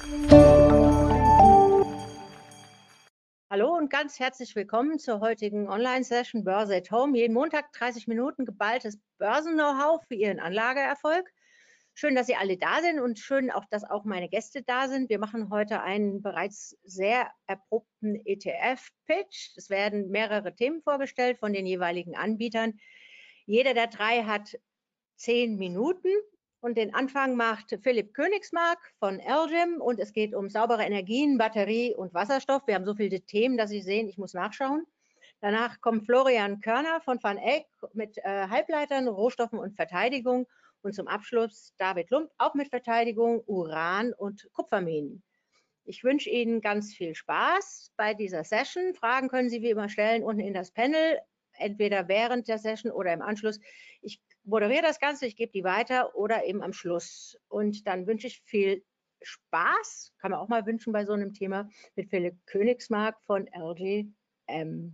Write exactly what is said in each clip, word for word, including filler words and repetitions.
Hallo und ganz herzlich willkommen zur heutigen Online-Session Börse at Home. Jeden Montag dreißig Minuten geballtes Börsen-Know-how für Ihren Anlageerfolg. Schön, dass Sie alle da sind und schön auch, dass auch meine Gäste da sind. Wir machen heute einen bereits sehr erprobten E T F-Pitch. Es werden mehrere Themen vorgestellt von den jeweiligen Anbietern. Jeder der drei hat zehn Minuten. Und den Anfang macht Philipp Königsmark von Elgym und es geht um saubere Energien, Batterie und Wasserstoff. Wir haben so viele Themen, dass Sie sehen, ich muss nachschauen. Danach kommt Florian Körner von Van Eck mit äh, Halbleitern, Rohstoffen und Verteidigung. Und zum Abschluss David Lump, auch mit Verteidigung, Uran und Kupferminen. Ich wünsche Ihnen ganz viel Spaß bei dieser Session. Fragen können Sie wie immer stellen unten in das Panel, entweder während der Session oder im Anschluss. Ich moderiere das Ganze, ich gebe die weiter oder eben am Schluss. Und dann wünsche ich viel Spaß, kann man auch mal wünschen bei so einem Thema, mit Philipp Königsmark von L G M.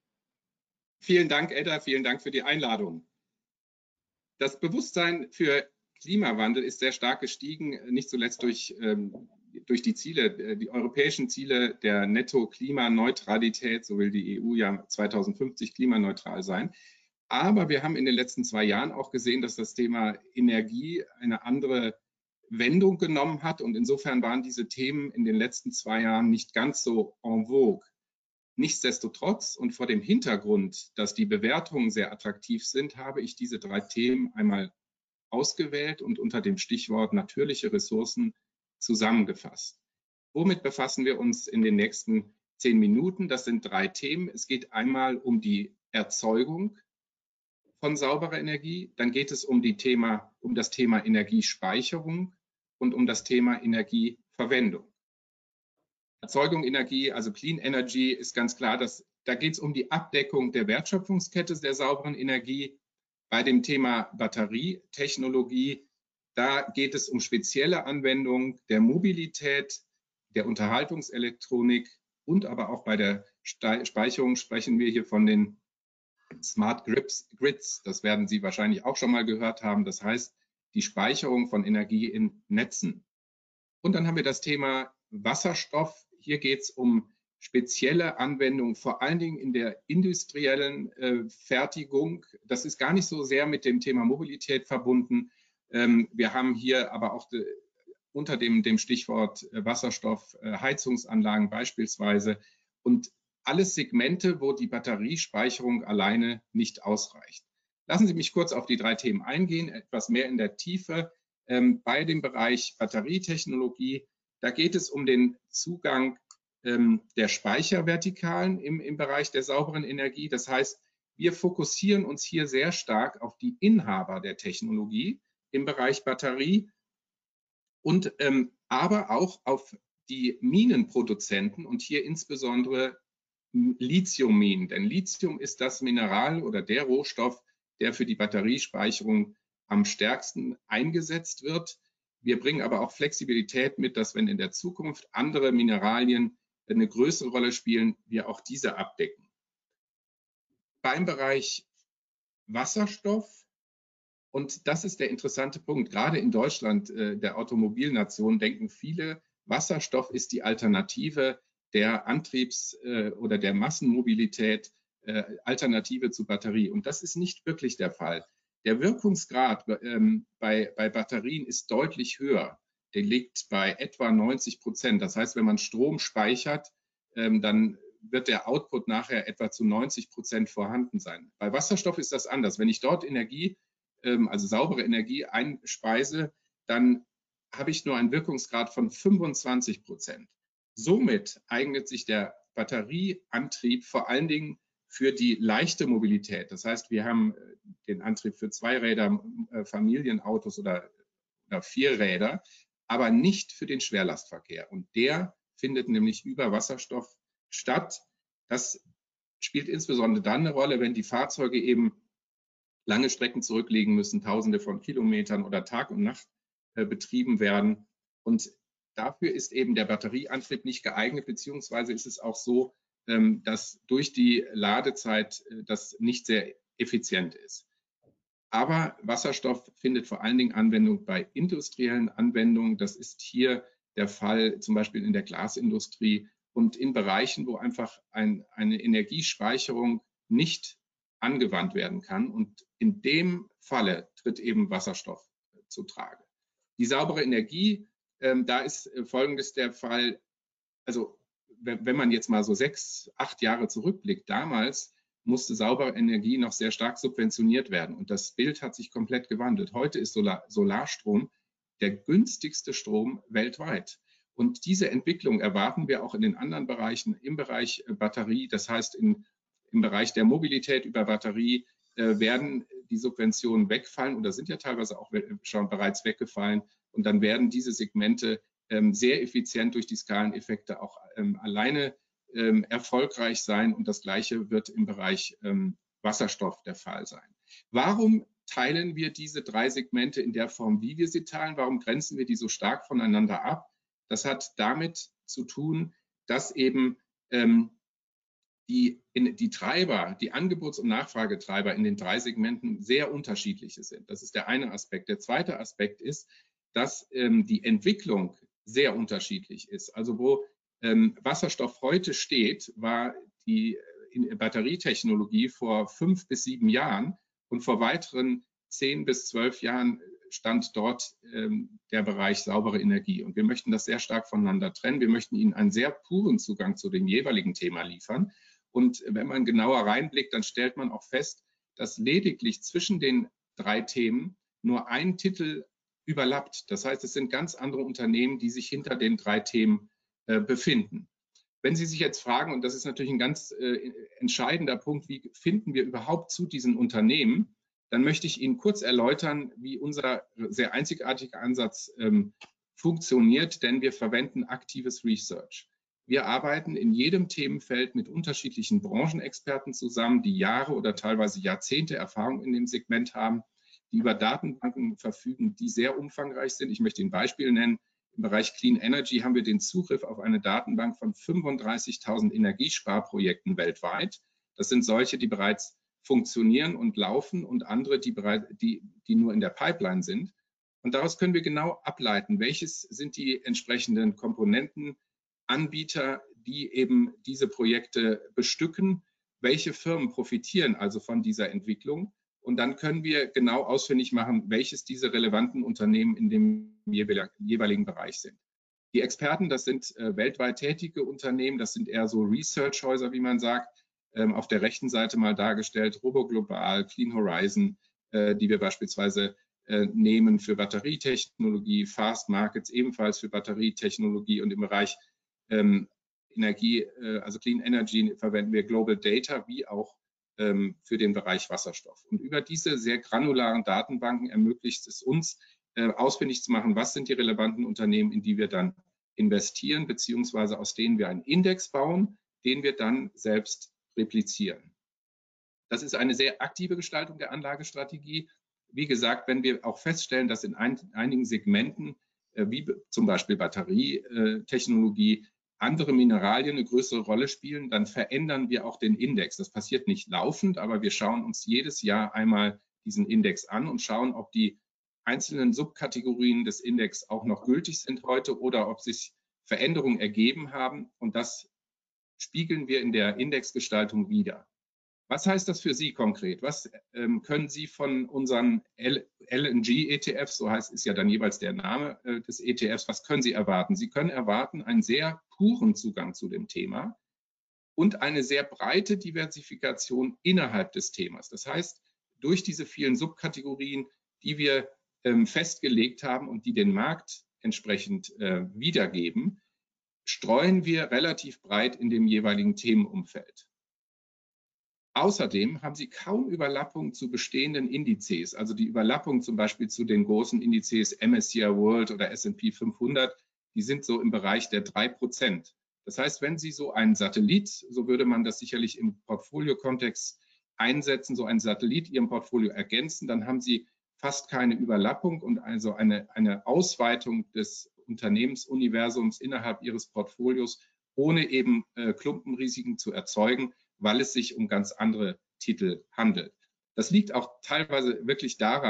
Vielen Dank, Edda, vielen Dank für die Einladung. Das Bewusstsein für Klimawandel ist sehr stark gestiegen, nicht zuletzt durch, ähm, durch die Ziele, die europäischen Ziele der Netto-Klimaneutralität, so will die E U ja zweitausendfünfzig klimaneutral sein. Aber wir haben in den letzten zwei Jahren auch gesehen, dass das Thema Energie eine andere Wendung genommen hat. Und insofern waren diese Themen in den letzten zwei Jahren nicht ganz so en vogue. Nichtsdestotrotz und vor dem Hintergrund, dass die Bewertungen sehr attraktiv sind, habe ich diese drei Themen einmal ausgewählt und unter dem Stichwort natürliche Ressourcen zusammengefasst. Womit befassen wir uns in den nächsten zehn Minuten? Das sind drei Themen. Es geht einmal um die Erzeugung von sauberer Energie, dann geht es um, die Thema, um das Thema Energiespeicherung und um das Thema Energieverwendung. Erzeugung Energie, also Clean Energy, ist ganz klar, dass, da geht es um die Abdeckung der Wertschöpfungskette der sauberen Energie. Bei dem Thema Batterietechnologie, da geht es um spezielle Anwendungen der Mobilität, der Unterhaltungselektronik und aber auch bei der Speicherung sprechen wir hier von den Smart Grids. Das werden Sie wahrscheinlich auch schon mal gehört haben. Das heißt, die Speicherung von Energie in Netzen. Und dann haben wir das Thema Wasserstoff. Hier geht es um spezielle Anwendungen, vor allen Dingen in der industriellen äh, Fertigung. Das ist gar nicht so sehr mit dem Thema Mobilität verbunden. Ähm, wir haben hier aber auch de, unter dem, dem Stichwort Wasserstoff äh, Heizungsanlagen beispielsweise und alles Segmente, wo die Batteriespeicherung alleine nicht ausreicht. Lassen Sie mich kurz auf die drei Themen eingehen, etwas mehr in der Tiefe. Ähm, bei dem Bereich Batterietechnologie, da geht es um den Zugang ähm, der Speichervertikalen im, im Bereich der sauberen Energie. Das heißt, wir fokussieren uns hier sehr stark auf die Inhaber der Technologie im Bereich Batterie und ähm, aber auch auf die Minenproduzenten und hier insbesondere Lithiumminen. Denn Lithium ist das Mineral oder der Rohstoff, der für die Batteriespeicherung am stärksten eingesetzt wird. Wir bringen aber auch Flexibilität mit, dass wenn in der Zukunft andere Mineralien eine größere Rolle spielen, wir auch diese abdecken. Beim Bereich Wasserstoff, und das ist der interessante Punkt, gerade in Deutschland, äh, der Automobilnation, denken viele, Wasserstoff ist die Alternative der Antriebs- äh, oder der Massenmobilität, äh, Alternative zu Batterie. Und das ist nicht wirklich der Fall. Der Wirkungsgrad ähm, bei, bei Batterien ist deutlich höher. Der liegt bei etwa neunzig Prozent. Das heißt, wenn man Strom speichert, ähm, dann wird der Output nachher etwa zu neunzig Prozent vorhanden sein. Bei Wasserstoff ist das anders. Wenn ich dort Energie, ähm, also saubere Energie einspeise, dann habe ich nur einen Wirkungsgrad von fünfundzwanzig Prozent. Somit eignet sich der Batterieantrieb vor allen Dingen für die leichte Mobilität. Das heißt, wir haben den Antrieb für Zweiräder, Familienautos oder, oder Vierräder, aber nicht für den Schwerlastverkehr. Und der findet nämlich über Wasserstoff statt. Das spielt insbesondere dann eine Rolle, wenn die Fahrzeuge eben lange Strecken zurücklegen müssen, Tausende von Kilometern oder Tag und Nacht äh, betrieben werden. Und dafür ist eben der Batterieantrieb nicht geeignet, beziehungsweise ist es auch so, ähm, dass durch die Ladezeit äh, das nicht sehr effizient ist. Aber Wasserstoff findet vor allen Dingen Anwendung bei industriellen Anwendungen. Das ist hier der Fall, zum Beispiel in der Glasindustrie und in Bereichen, wo einfach ein, eine Energiespeicherung nicht angewandt werden kann. Und in dem Falle tritt eben Wasserstoff zu Trage. Die saubere Energie, ähm, da ist Folgendes der Fall, also wenn man jetzt mal so sechs, acht Jahre zurückblickt, damals musste saubere Energie noch sehr stark subventioniert werden. Und das Bild hat sich komplett gewandelt. Heute ist Solar, Solarstrom der günstigste Strom weltweit. Und diese Entwicklung erwarten wir auch in den anderen Bereichen, im Bereich Batterie, das heißt in, im Bereich der Mobilität über Batterie äh, werden die Subventionen wegfallen oder sind ja teilweise auch schon bereits weggefallen. Und dann werden diese Segmente ähm, sehr effizient durch die Skaleneffekte auch ähm, alleine ähm, erfolgreich sein. Und das Gleiche wird im Bereich ähm, Wasserstoff der Fall sein. Warum teilen wir diese drei Segmente in der Form, wie wir sie teilen? Warum grenzen wir die so stark voneinander ab? Das hat damit zu tun, dass eben ähm, die, in, die Treiber, die Angebots- und Nachfragetreiber in den drei Segmenten sehr unterschiedliche sind. Das ist der eine Aspekt. Der zweite Aspekt ist, dass ähm, die Entwicklung sehr unterschiedlich ist. Also wo ähm, Wasserstoff heute steht, war die in Batterietechnologie vor fünf bis sieben Jahren und vor weiteren zehn bis zwölf Jahren stand dort ähm, der Bereich saubere Energie. Und wir möchten das sehr stark voneinander trennen. Wir möchten Ihnen einen sehr puren Zugang zu dem jeweiligen Thema liefern. Und wenn man genauer reinblickt, dann stellt man auch fest, dass lediglich zwischen den drei Themen nur ein Titel überlappt. Das heißt, es sind ganz andere Unternehmen, die sich hinter den drei Themen äh, befinden. Wenn Sie sich jetzt fragen, und das ist natürlich ein ganz äh, entscheidender Punkt, wie finden wir überhaupt zu diesen Unternehmen, dann möchte ich Ihnen kurz erläutern, wie unser sehr einzigartiger Ansatz ähm, funktioniert, denn wir verwenden aktives Research. Wir arbeiten in jedem Themenfeld mit unterschiedlichen Branchenexperten zusammen, die Jahre oder teilweise Jahrzehnte Erfahrung in dem Segment haben, die über Datenbanken verfügen, die sehr umfangreich sind. Ich möchte Ihnen ein Beispiel nennen. Im Bereich Clean Energy haben wir den Zugriff auf eine Datenbank von fünfunddreißigtausend Energiesparprojekten weltweit. Das sind solche, die bereits funktionieren und laufen und andere, die, bereit, die, die nur in der Pipeline sind. Und daraus können wir genau ableiten, welches sind die entsprechenden Komponenten, Anbieter, die eben diese Projekte bestücken, welche Firmen profitieren also von dieser Entwicklung. Und dann können wir genau ausfindig machen, welches diese relevanten Unternehmen in dem jeweiligen Bereich sind. Die Experten, das sind äh, weltweit tätige Unternehmen, das sind eher so Research-Häuser, wie man sagt, ähm, auf der rechten Seite mal dargestellt, Robo-Global, Clean Horizon, äh, die wir beispielsweise äh, nehmen für Batterietechnologie, Fast Markets ebenfalls für Batterietechnologie und im Bereich ähm, Energie, äh, also Clean Energy verwenden wir Global Data, wie auch ähm, für den Bereich Wasserstoff. Und über diese sehr granularen Datenbanken ermöglicht es uns, äh, ausfindig zu machen, was sind die relevanten Unternehmen, in die wir dann investieren, beziehungsweise aus denen wir einen Index bauen, den wir dann selbst replizieren. Das ist eine sehr aktive Gestaltung der Anlagestrategie. Wie gesagt, wenn wir auch feststellen, dass in ein, einigen Segmenten, äh, wie zum Beispiel Batterietechnologie, andere Mineralien eine größere Rolle spielen, dann verändern wir auch den Index. Das passiert nicht laufend, aber wir schauen uns jedes Jahr einmal diesen Index an und schauen, ob die einzelnen Subkategorien des Index auch noch gültig sind heute oder ob sich Veränderungen ergeben haben. Und das spiegeln wir in der Indexgestaltung wider. Was heißt das für Sie konkret? Was ähm, können Sie von unseren L N G-E T Fs, so heißt ist ja dann jeweils der Name äh, des E T Fs, was können Sie erwarten? Sie können erwarten einen sehr puren Zugang zu dem Thema und eine sehr breite Diversifikation innerhalb des Themas. Das heißt, durch diese vielen Subkategorien, die wir ähm, festgelegt haben und die den Markt entsprechend äh, wiedergeben, streuen wir relativ breit in dem jeweiligen Themenumfeld. Außerdem haben Sie kaum Überlappung zu bestehenden Indizes, also die Überlappung zum Beispiel zu den großen Indizes M S C I World oder S und P fünfhundert, die sind so im Bereich der drei Prozent. Das heißt, wenn Sie so einen Satellit, so würde man das sicherlich im Portfolio-Kontext einsetzen, so einen Satellit Ihrem Portfolio ergänzen, dann haben Sie fast keine Überlappung und also eine, eine Ausweitung des Unternehmensuniversums innerhalb Ihres Portfolios, ohne eben äh, Klumpenrisiken zu erzeugen, weil es sich um ganz andere Titel handelt. Das liegt auch teilweise wirklich daran,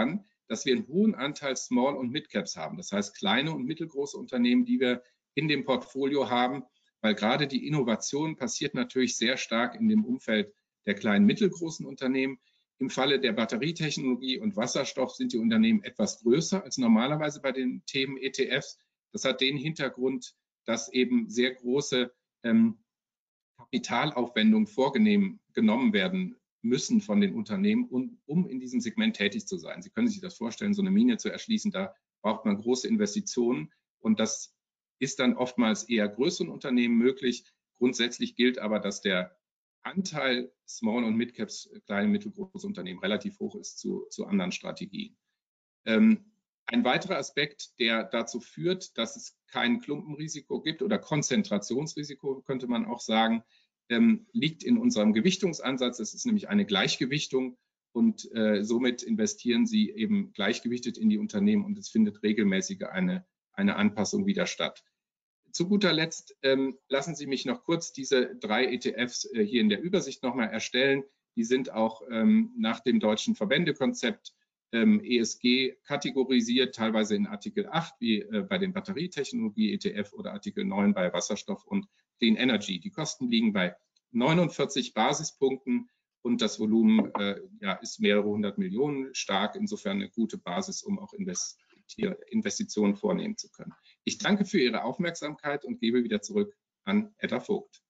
dass wir einen hohen Anteil Small- und Mid-Caps haben. Das heißt, kleine und mittelgroße Unternehmen, die wir in dem Portfolio haben, weil gerade die Innovation passiert natürlich sehr stark in dem Umfeld der kleinen, mittelgroßen Unternehmen. Im Falle der Batterietechnologie und Wasserstoff sind die Unternehmen etwas größer als normalerweise bei den Themen E T Fs. Das hat den Hintergrund, dass eben sehr große ähm, Kapitalaufwendungen vorgenommen werden müssen von den Unternehmen, um, um in diesem Segment tätig zu sein. Sie können sich das vorstellen, so eine Mine zu erschließen, da braucht man große Investitionen und das ist dann oftmals eher größeren Unternehmen möglich. Grundsätzlich gilt aber, dass der Anteil Small- und Mid-Caps, kleine und mittelgroße Unternehmen, relativ hoch ist zu, zu anderen Strategien. Ähm, ein weiterer Aspekt, der dazu führt, dass es kein Klumpenrisiko gibt oder Konzentrationsrisiko, könnte man auch sagen, ähm, liegt in unserem Gewichtungsansatz. Es ist nämlich eine Gleichgewichtung und äh, somit investieren Sie eben gleichgewichtet in die Unternehmen und es findet regelmäßig eine, eine Anpassung wieder statt. Zu guter Letzt ähm, lassen Sie mich noch kurz diese drei E T Fs äh, hier in der Übersicht nochmal erstellen. Die sind auch ähm, nach dem deutschen Verbändekonzept ähm, E S G kategorisiert, teilweise in Artikel acht, wie äh, bei den Batterietechnologie-E T F oder Artikel neun bei Wasserstoff und Clean Energy. Die Kosten liegen bei neunundvierzig Basispunkten und das Volumen äh, ja, ist mehrere hundert Millionen stark, insofern eine gute Basis, um auch Investitionen vornehmen zu können. Ich danke für Ihre Aufmerksamkeit und gebe wieder zurück an Edda Vogt.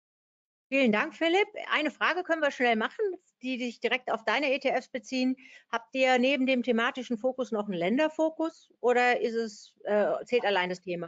Vielen Dank, Philipp. Eine Frage können wir schnell machen, die sich direkt auf deine E T Fs beziehen. Habt ihr neben dem thematischen Fokus noch einen Länderfokus oder ist es, äh, zählt allein das Thema?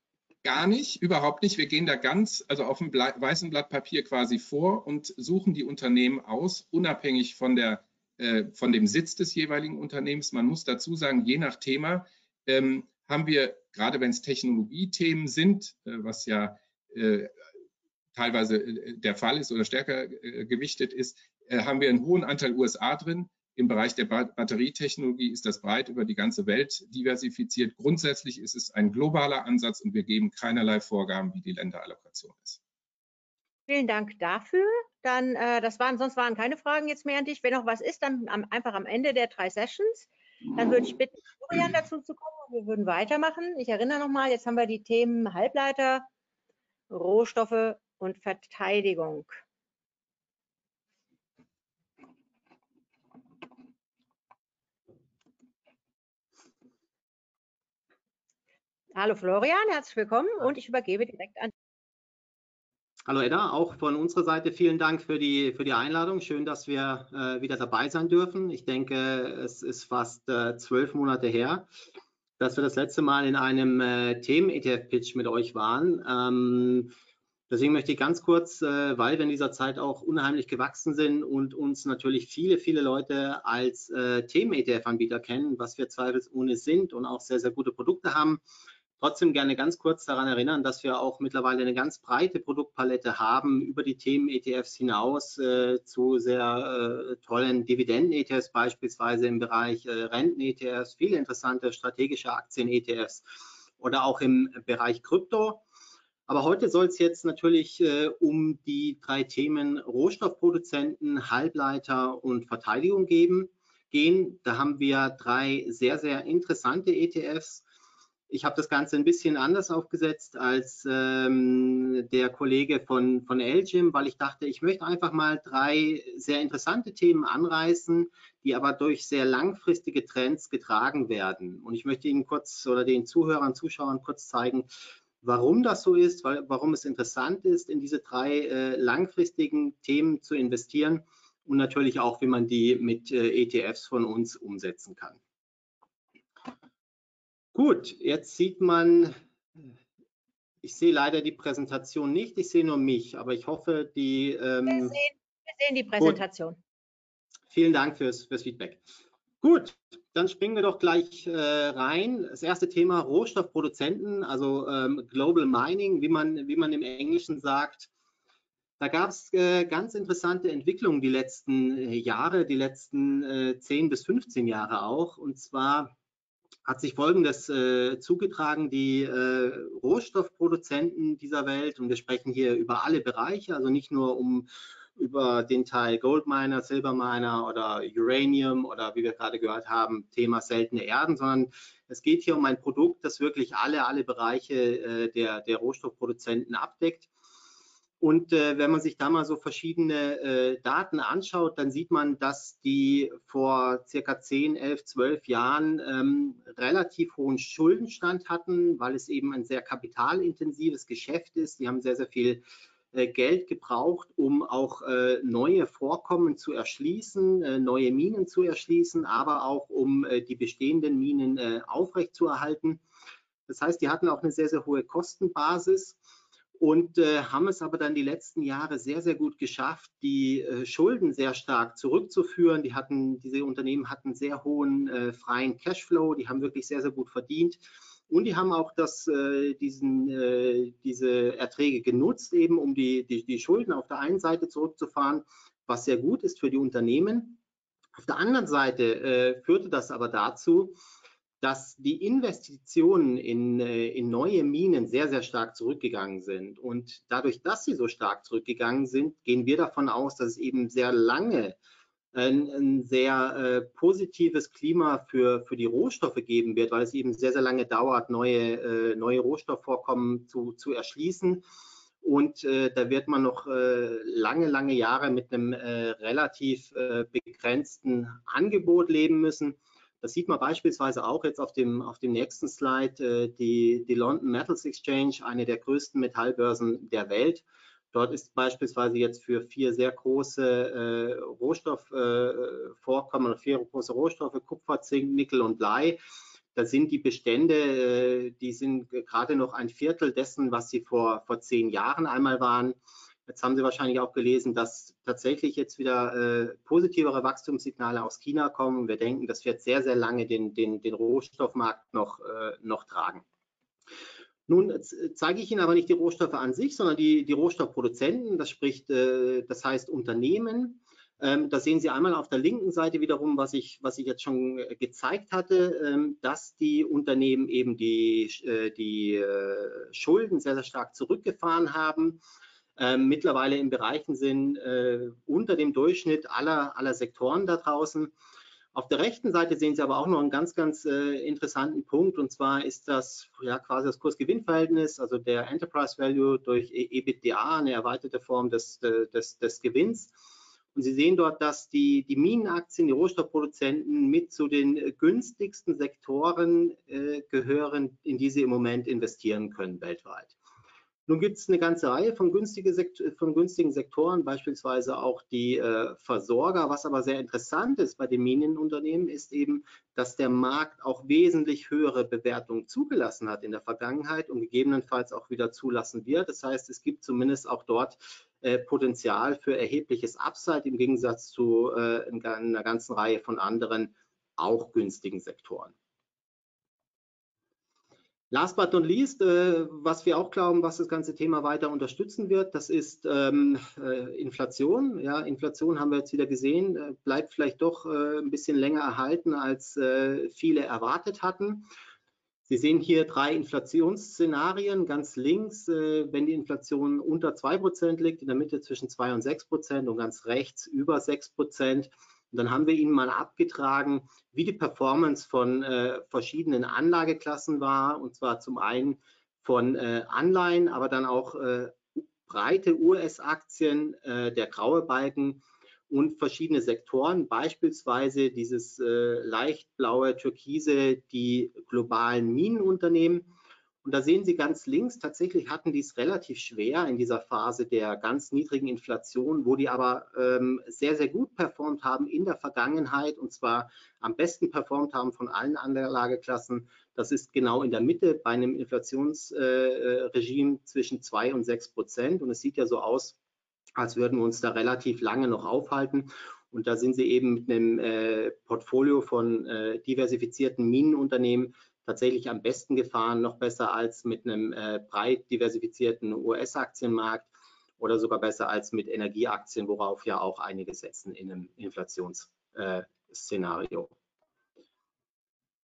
Gar nicht, überhaupt nicht. Wir gehen da ganz, also auf dem weißen Blatt Papier quasi vor und suchen die Unternehmen aus, unabhängig von, der, äh, von dem Sitz des jeweiligen Unternehmens. Man muss dazu sagen, je nach Thema ähm, haben wir, gerade wenn es Technologiethemen sind, äh, was ja äh, teilweise äh, der Fall ist oder stärker äh, gewichtet ist, äh, haben wir einen hohen Anteil U S A drin. Im Bereich der Batterietechnologie ist das breit über die ganze Welt diversifiziert. Grundsätzlich ist es ein globaler Ansatz und wir geben keinerlei Vorgaben, wie die Länderallokation ist. Vielen Dank dafür. Dann, äh, das waren, sonst waren keine Fragen jetzt mehr an dich. Wenn noch was ist, dann am, einfach am Ende der drei Sessions. Dann würde ich bitten, Florian dazu zu kommen und wir würden weitermachen. Ich erinnere nochmal, jetzt haben wir die Themen Halbleiter, Rohstoffe und Verteidigung. Hallo Florian, herzlich willkommen und ich übergebe direkt an. Hallo Edda, auch von unserer Seite vielen Dank für die, für die Einladung. Schön, dass wir äh, wieder dabei sein dürfen. Ich denke, es ist fast äh, zwölf Monate her, dass wir das letzte Mal in einem äh, Themen-E T F-Pitch mit euch waren. Ähm, deswegen möchte ich ganz kurz, äh, weil wir in dieser Zeit auch unheimlich gewachsen sind und uns natürlich viele, viele Leute als äh, Themen-E T F-Anbieter kennen, was wir zweifelsohne sind und auch sehr, sehr gute Produkte haben, trotzdem gerne ganz kurz daran erinnern, dass wir auch mittlerweile eine ganz breite Produktpalette haben über die Themen-E T Fs hinaus äh, zu sehr äh, tollen Dividenden-E T Fs, beispielsweise im Bereich äh, Renten-E T Fs, viele interessante strategische Aktien-E T Fs oder auch im Bereich Krypto. Aber heute soll es jetzt natürlich äh, um die drei Themen Rohstoffproduzenten, Halbleiter und Verteidigung geben, gehen. Da haben wir drei sehr, sehr interessante E T Fs. Ich habe das Ganze ein bisschen anders aufgesetzt als ähm, der Kollege von, von Elgin, weil ich dachte, ich möchte einfach mal drei sehr interessante Themen anreißen, die aber durch sehr langfristige Trends getragen werden. Und ich möchte Ihnen kurz oder den Zuhörern, Zuschauern kurz zeigen, warum das so ist, weil, warum es interessant ist, in diese drei äh, langfristigen Themen zu investieren und natürlich auch, wie man die mit äh, E T Fs von uns umsetzen kann. Gut, jetzt sieht man, ich sehe leider die Präsentation nicht, ich sehe nur mich, aber ich hoffe, die... Ähm, wir, sehen, wir sehen die Präsentation. Gut. Vielen Dank fürs, fürs Feedback. Gut, dann springen wir doch gleich äh, rein. Das erste Thema Rohstoffproduzenten, also ähm, Global Mining, wie man, wie man im Englischen sagt. Da gab es äh, ganz interessante Entwicklungen die letzten äh, Jahre, die letzten äh, zehn bis fünfzehn Jahre auch, und zwar hat sich Folgendes äh, zugetragen: Die äh, Rohstoffproduzenten dieser Welt, und wir sprechen hier über alle Bereiche, also nicht nur um über den Teil Goldminer, Silberminer oder Uranium oder wie wir gerade gehört haben, Thema seltene Erden, sondern es geht hier um ein Produkt, das wirklich alle, alle Bereiche äh, der, der Rohstoffproduzenten abdeckt. Und äh, wenn man sich da mal so verschiedene äh, Daten anschaut, dann sieht man, dass die vor circa zehn, elf, zwölf Jahren ähm, relativ hohen Schuldenstand hatten, weil es eben ein sehr kapitalintensives Geschäft ist. Die haben sehr, sehr viel äh, Geld gebraucht, um auch äh, neue Vorkommen zu erschließen, äh, neue Minen zu erschließen, aber auch um äh, die bestehenden Minen äh, aufrechtzuerhalten. Das heißt, die hatten auch eine sehr, sehr hohe Kostenbasis. Und äh, haben es aber dann die letzten Jahre sehr, sehr gut geschafft, die äh, Schulden sehr stark zurückzuführen. Die hatten, diese Unternehmen hatten sehr hohen äh, freien Cashflow, die haben wirklich sehr, sehr gut verdient. Und die haben auch das, äh, diesen, äh, diese Erträge genutzt, eben um die, die, die Schulden auf der einen Seite zurückzufahren, was sehr gut ist für die Unternehmen. Auf der anderen Seite äh, führte das aber dazu, dass die Investitionen in, in neue Minen sehr, sehr stark zurückgegangen sind. Und dadurch, dass sie so stark zurückgegangen sind, gehen wir davon aus, dass es eben sehr lange ein, ein sehr äh, positives Klima für, für die Rohstoffe geben wird, weil es eben sehr, sehr lange dauert, neue, äh, neue Rohstoffvorkommen zu, zu erschließen. Und äh, da wird man noch äh, lange, lange Jahre mit einem äh, relativ äh, begrenzten Angebot leben müssen. Das sieht man beispielsweise auch jetzt auf dem, auf dem nächsten Slide, äh, die, die London Metals Exchange, eine der größten Metallbörsen der Welt. Dort ist beispielsweise jetzt für vier sehr große äh, Rohstoffvorkommen, äh, vier große Rohstoffe, Kupfer, Zink, Nickel und Blei. Da sind die Bestände, äh, die sind gerade noch ein Viertel dessen, was sie vor, vor zehn Jahren einmal waren. Jetzt haben Sie wahrscheinlich auch gelesen, dass tatsächlich jetzt wieder äh, positivere Wachstumssignale aus China kommen. Wir denken, das wird sehr, sehr lange den, den, den Rohstoffmarkt noch, äh, noch tragen. Nun zeige ich Ihnen aber nicht die Rohstoffe an sich, sondern die, die Rohstoffproduzenten, das spricht, äh, das heißt Unternehmen. Ähm, da sehen Sie einmal auf der linken Seite wiederum, was ich, was ich jetzt schon gezeigt hatte, ähm, dass die Unternehmen eben die, äh, die äh, Schulden sehr, sehr stark zurückgefahren haben. Ähm, mittlerweile in Bereichen sind äh, unter dem Durchschnitt aller, aller Sektoren da draußen. Auf der rechten Seite sehen Sie aber auch noch einen ganz, ganz äh, interessanten Punkt, und zwar ist das ja quasi das Kurs-Gewinn-Verhältnis, also der Enterprise Value durch EBITDA, eine erweiterte Form des, des, des Gewinns. Und Sie sehen dort, dass die, die Minenaktien, die Rohstoffproduzenten mit zu den günstigsten Sektoren äh, gehören, in die Sie im Moment investieren können weltweit. Nun gibt es eine ganze Reihe von, günstige Sekt von günstigen Sektoren, beispielsweise auch die äh, Versorger. Was aber sehr interessant ist bei den Minenunternehmen, ist eben, dass der Markt auch wesentlich höhere Bewertungen zugelassen hat in der Vergangenheit und gegebenenfalls auch wieder zulassen wird. Das heißt, es gibt zumindest auch dort äh, Potenzial für erhebliches Upside im Gegensatz zu äh, einer ganzen Reihe von anderen auch günstigen Sektoren. Last but not least, äh, was wir auch glauben, was das ganze Thema weiter unterstützen wird, das ist ähm, äh, Inflation. Ja, Inflation haben wir jetzt wieder gesehen, äh, bleibt vielleicht doch äh, ein bisschen länger erhalten, als äh, viele erwartet hatten. Sie sehen hier drei Inflationsszenarien. Ganz links, äh, wenn die Inflation unter zwei Prozent liegt, in der Mitte zwischen zwei und sechs Prozent und ganz rechts über sechs Prozent. Und dann haben wir Ihnen mal abgetragen, wie die Performance von äh, verschiedenen Anlageklassen war, und zwar zum einen von äh, Anleihen, aber dann auch äh, breite U S-Aktien, äh, der graue Balken und verschiedene Sektoren, beispielsweise dieses äh, leicht blaue Türkise, die globalen Minenunternehmen. Und da sehen Sie ganz links, tatsächlich hatten die es relativ schwer in dieser Phase der ganz niedrigen Inflation, wo die aber ähm, sehr, sehr gut performt haben in der Vergangenheit, und zwar am besten performt haben von allen Anlageklassen. Das ist genau in der Mitte bei einem Inflationsregime äh, zwischen zwei und sechs Prozent. Und es sieht ja so aus, als würden wir uns da relativ lange noch aufhalten. Und da sind Sie eben mit einem äh, Portfolio von äh, diversifizierten Minenunternehmen tatsächlich am besten gefahren, noch besser als mit einem äh, breit diversifizierten U S-Aktienmarkt oder sogar besser als mit Energieaktien, worauf ja auch einige setzen in einem Inflationsszenario.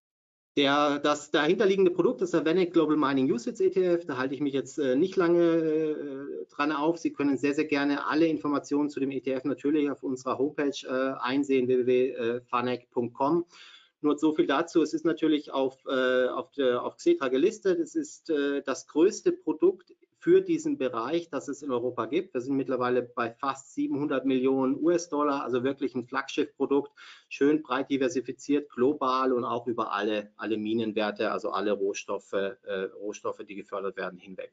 Der, das dahinterliegende Produkt ist der V A N E C Global Mining Usage E T F. Da halte ich mich jetzt äh, nicht lange äh, dran auf. Sie können sehr, sehr gerne alle Informationen zu dem E T F natürlich auf unserer Homepage äh, einsehen, w w w punkt vanec punkt com. Nur so viel dazu. Es ist natürlich auf, äh, auf, der, auf Xetra gelistet. Es ist äh, das größte Produkt für diesen Bereich, das es in Europa gibt. Wir sind mittlerweile bei fast siebenhundert Millionen U S-Dollar, also wirklich ein Flaggschiff-Produkt, schön breit diversifiziert, global und auch über alle, alle Minenwerte, also alle Rohstoffe, äh, Rohstoffe, die gefördert werden, hinweg.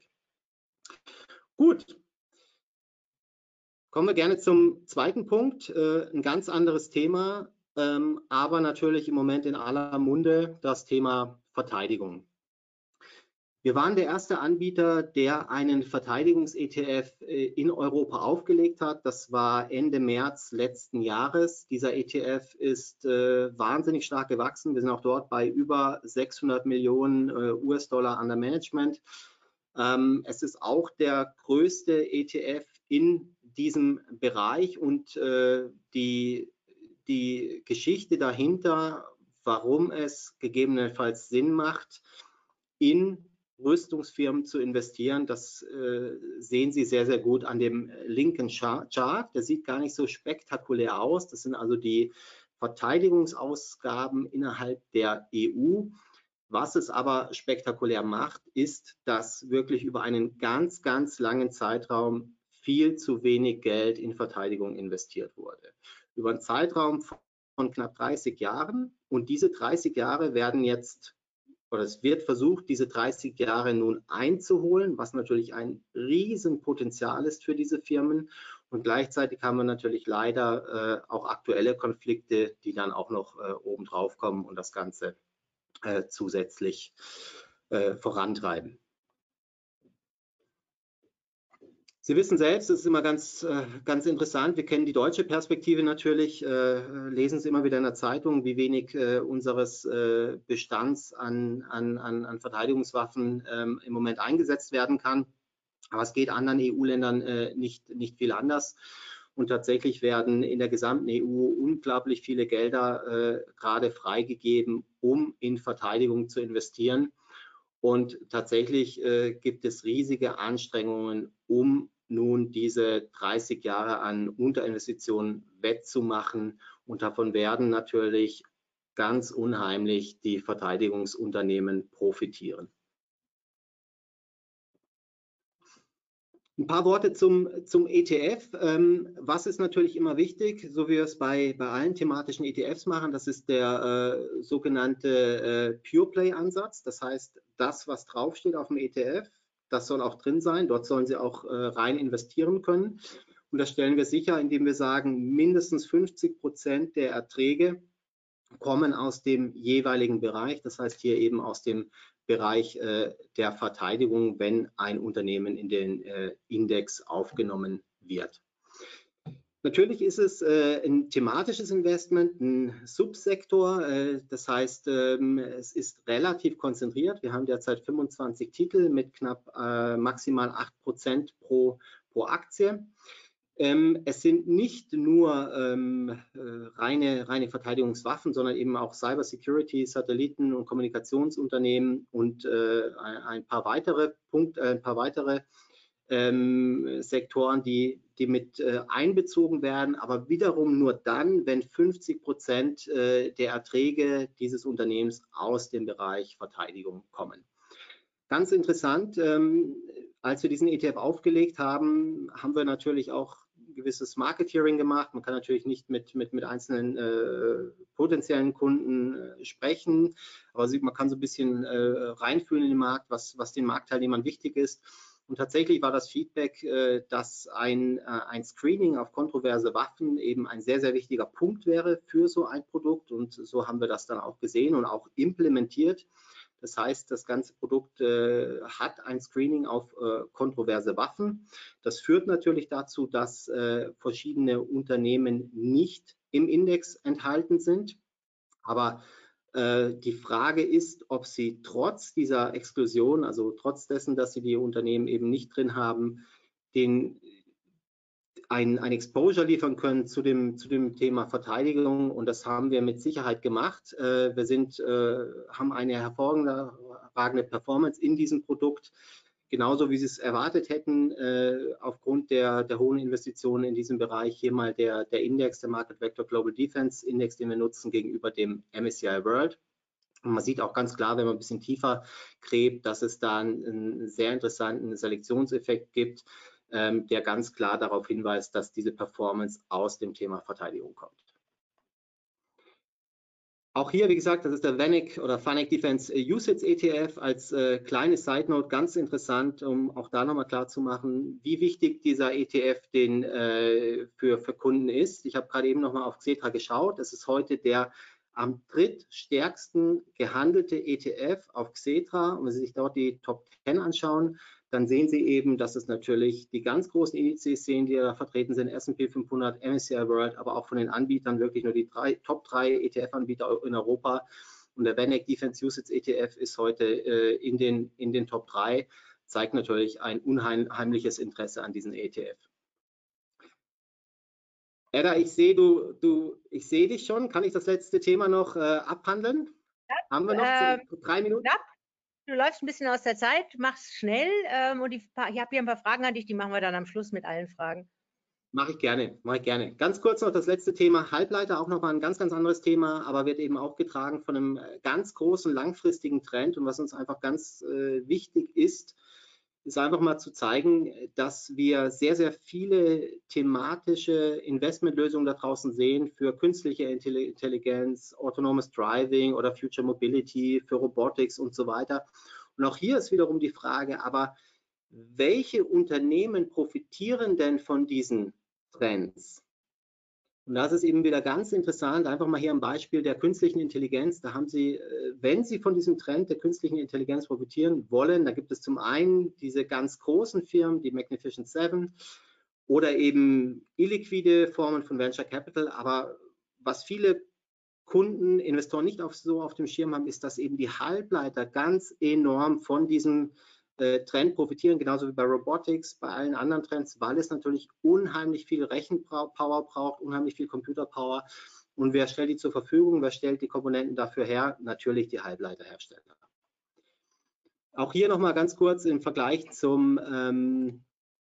Gut. Kommen wir gerne zum zweiten Punkt, äh, ein ganz anderes Thema, ähm, aber natürlich im Moment in aller Munde das Thema Verteidigung. Wir waren der erste Anbieter, der einen Verteidigungs-E T F in Europa aufgelegt hat. Das war Ende März letzten Jahres. Dieser E T F ist äh, wahnsinnig stark gewachsen. Wir sind auch dort bei über sechshundert Millionen äh, U S-Dollar under Management. Ähm, es ist auch der größte E T F in diesem Bereich und äh, die, die Geschichte dahinter, warum es gegebenenfalls Sinn macht, in Rüstungsfirmen zu investieren, das äh, sehen Sie sehr, sehr gut an dem linken Chart. Der sieht gar nicht so spektakulär aus. Das sind also die Verteidigungsausgaben innerhalb der E U. Was es aber spektakulär macht, ist, dass wirklich über einen ganz, ganz langen Zeitraum viel zu wenig Geld in Verteidigung investiert wurde. Über einen Zeitraum von knapp dreißig Jahren. Und diese dreißig Jahre werden jetzt oder es wird versucht, diese dreißig Jahre nun einzuholen, was natürlich ein Riesenpotenzial ist für diese Firmen. Und gleichzeitig haben wir natürlich leider äh, auch aktuelle Konflikte, die dann auch noch äh, obendrauf kommen und das Ganze äh, zusätzlich äh, vorantreiben. Sie wissen selbst, es ist immer ganz, ganz interessant, wir kennen die deutsche Perspektive natürlich, äh, lesen es immer wieder in der Zeitung, wie wenig äh, unseres äh, Bestands an, an, an Verteidigungswaffen ähm, im Moment eingesetzt werden kann. Aber es geht anderen E U-Ländern äh, nicht, nicht viel anders. Und tatsächlich werden in der gesamten E U unglaublich viele Gelder äh, gerade freigegeben, um in Verteidigung zu investieren. Und tatsächlich äh, gibt es riesige Anstrengungen, um nun diese dreißig Jahre an Unterinvestitionen wettzumachen. Und davon werden natürlich ganz unheimlich die Verteidigungsunternehmen profitieren. Ein paar Worte zum, zum E T F. Ähm, was ist natürlich immer wichtig, so wie wir es bei, bei allen thematischen E T Fs machen, das ist der äh, sogenannte äh, Pure Play Ansatz. Das heißt, das, was draufsteht auf dem E T F, das soll auch drin sein. Dort sollen Sie auch äh, rein investieren können. Und das stellen wir sicher, indem wir sagen, mindestens fünfzig Prozent der Erträge kommen aus dem jeweiligen Bereich. Das heißt hier eben aus dem Bereich äh, der Verteidigung, wenn ein Unternehmen in den äh, Index aufgenommen wird. Natürlich ist es äh, ein thematisches Investment, ein Subsektor. Äh, das heißt, ähm, es ist relativ konzentriert. Wir haben derzeit fünfundzwanzig Titel mit knapp äh, maximal acht Prozent pro, pro Aktie. Ähm, es sind nicht nur ähm, äh, reine, reine Verteidigungswaffen, sondern eben auch Cybersecurity, Satelliten- und Kommunikationsunternehmen und äh, ein, ein paar weitere Punkte, äh, ein paar weitere ähm, Sektoren, die, die mit äh, einbezogen werden, aber wiederum nur dann, wenn fünfzig Prozent äh, der Erträge dieses Unternehmens aus dem Bereich Verteidigung kommen. Ganz interessant, ähm, als wir diesen E T F aufgelegt haben, haben wir natürlich auch gewisses Marketeering gemacht. Man kann natürlich nicht mit, mit, mit einzelnen äh, potenziellen Kunden äh, sprechen, aber man kann so ein bisschen äh, reinfühlen in den Markt, was, was den Marktteilnehmern wichtig ist. Und tatsächlich war das Feedback, äh, dass ein, äh, ein Screening auf kontroverse Waffen eben ein sehr, sehr wichtiger Punkt wäre für so ein Produkt. Und so haben wir das dann auch gesehen und auch implementiert. Das heißt, das ganze Produkt äh, hat ein Screening auf äh, kontroverse Waffen. Das führt natürlich dazu, dass äh, verschiedene Unternehmen nicht im Index enthalten sind. Aber äh, die Frage ist, ob sie trotz dieser Exklusion, also trotz dessen, dass sie die Unternehmen eben nicht drin haben, den ein, ein Exposure liefern können zu dem, zu dem Thema Verteidigung, und das haben wir mit Sicherheit gemacht. Äh, wir sind, äh, haben eine hervorragende Performance in diesem Produkt, genauso wie Sie es erwartet hätten, äh, aufgrund der, der hohen Investitionen in diesem Bereich. Hier mal der, der Index, der Market Vector Global Defense Index, den wir nutzen gegenüber dem M S C I World. Und man sieht auch ganz klar, wenn man ein bisschen tiefer gräbt, dass es da einen, einen sehr interessanten Selektionseffekt gibt, ähm, der ganz klar darauf hinweist, dass diese Performance aus dem Thema Verteidigung kommt. Auch hier, wie gesagt, das ist der VanEck oder VanEck Defense Usage E T F als äh, kleine Side Note, ganz interessant, um auch da nochmal klar zu machen, wie wichtig dieser E T F den, äh, für, für Kunden ist. Ich habe gerade eben nochmal auf Xetra geschaut. Es ist heute der am drittstärksten gehandelte E T F auf Xetra. Und wenn Sie sich dort die Top zehn anschauen, dann sehen Sie eben, dass es natürlich die ganz großen Indizes sehen, die da vertreten sind, S und P fünfhundert, M S C I World, aber auch von den Anbietern wirklich nur die drei, Top drei E T F-Anbieter in Europa. Und der VanEck Defense Usage E T F ist heute äh, in, den, in den Top drei, zeigt natürlich ein unheimliches Interesse an diesen E T F. Edda, ich sehe du, du, ich sehe dich schon. Kann ich das letzte Thema noch äh, abhandeln? Ja, haben wir noch ähm, drei Minuten? Ja. Du läufst ein bisschen aus der Zeit, mach's schnell ähm, und die, ich habe hier ein paar Fragen an dich, die machen wir dann am Schluss mit allen Fragen. Mache ich gerne, mache ich gerne. Ganz kurz noch das letzte Thema Halbleiter, auch nochmal ein ganz, ganz anderes Thema, aber wird eben auch getragen von einem ganz großen langfristigen Trend, und was uns einfach ganz äh, wichtig ist, ist einfach mal zu zeigen, dass wir sehr, sehr viele thematische Investmentlösungen da draußen sehen für künstliche Intelligenz, autonomes Driving oder Future Mobility, für Robotics und so weiter. Und auch hier ist wiederum die Frage, aber welche Unternehmen profitieren denn von diesen Trends? Und das ist eben wieder ganz interessant, einfach mal hier ein Beispiel der künstlichen Intelligenz. Da haben Sie, wenn Sie von diesem Trend der künstlichen Intelligenz profitieren wollen, da gibt es zum einen diese ganz großen Firmen, die Magnificent Seven, oder eben illiquide Formen von Venture Capital. Aber was viele Kunden, Investoren nicht auf, so auf dem Schirm haben, ist, dass eben die Halbleiter ganz enorm von diesem Trend profitieren, genauso wie bei Robotics, bei allen anderen Trends, weil es natürlich unheimlich viel Rechenpower braucht, unheimlich viel Computerpower. Und wer stellt die zur Verfügung? Wer stellt die Komponenten dafür her? Natürlich die Halbleiterhersteller. Auch hier nochmal ganz kurz im Vergleich zum, ähm,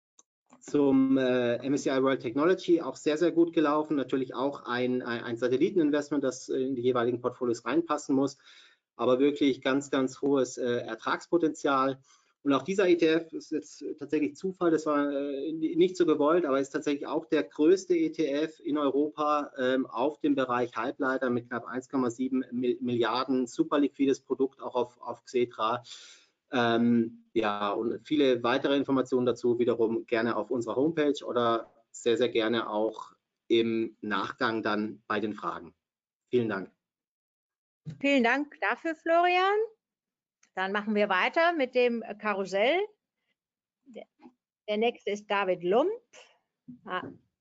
zum äh, M S C I World Technology, auch sehr, sehr gut gelaufen. Natürlich auch ein, ein, ein Satelliteninvestment, das in die jeweiligen Portfolios reinpassen muss, aber wirklich ganz, ganz hohes äh, Ertragspotenzial. Und auch dieser E T F ist jetzt tatsächlich Zufall, das war äh, nicht so gewollt, aber ist tatsächlich auch der größte E T F in Europa ähm, auf dem Bereich Halbleiter mit knapp eins Komma sieben Milliarden, super liquides Produkt auch auf, auf Xetra. Ähm, ja, und viele weitere Informationen dazu wiederum gerne auf unserer Homepage oder sehr, sehr gerne auch im Nachgang dann bei den Fragen. Vielen Dank. Vielen Dank dafür, Florian. Dann machen wir weiter mit dem Karussell. Der, der nächste ist David Lump. Ah.